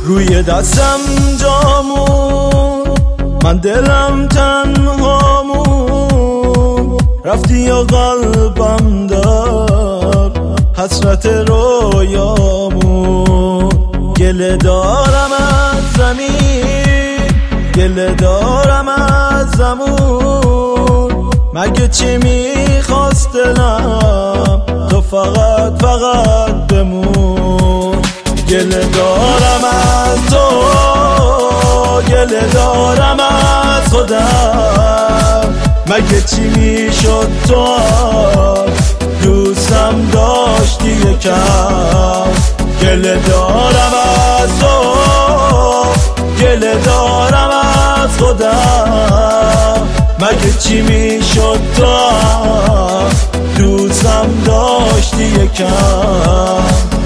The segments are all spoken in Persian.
روی دستم جامون، من دلم تنهامون، رفتی یا قلبم در حسرت رویامون. گله دارم از زمین، گله دارم از زمون، مگه چی میخواست دلم تو فقط بمون. گله دارم از تو، گله دارم از خودم، مگه چی میشد تو دوستم داشتی یکم. گله دارم از تو، گله دارم از خودم، مگه چی میشد تو دوستم داشتی یکم.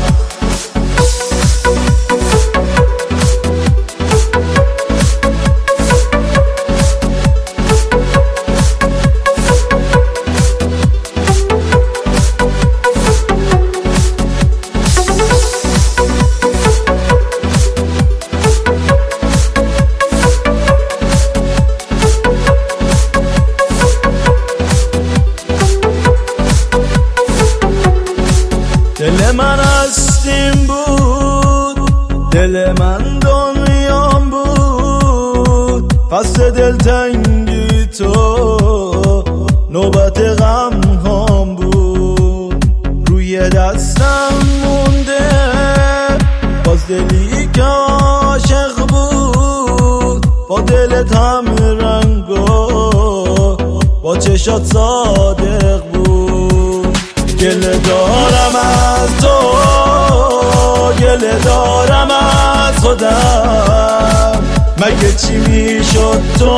دل من هستیم بود، دل من دنیام بود، فصل دلتنگی تو نوبت غم هام بود. روی دستم مونده باز دلی که عاشق بود، با دلت هم رنگ و با چشات صادق بود. گله دارم از تو، گله دارم از خودم، مگه چی میشد تو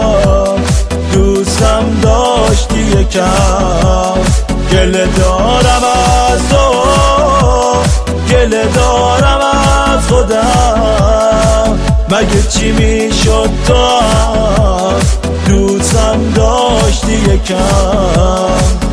دوستم داشتی یکم. گله دارم از تو، گله دارم از خودم، مگه چی میشد تو دوستم داشتی یکم.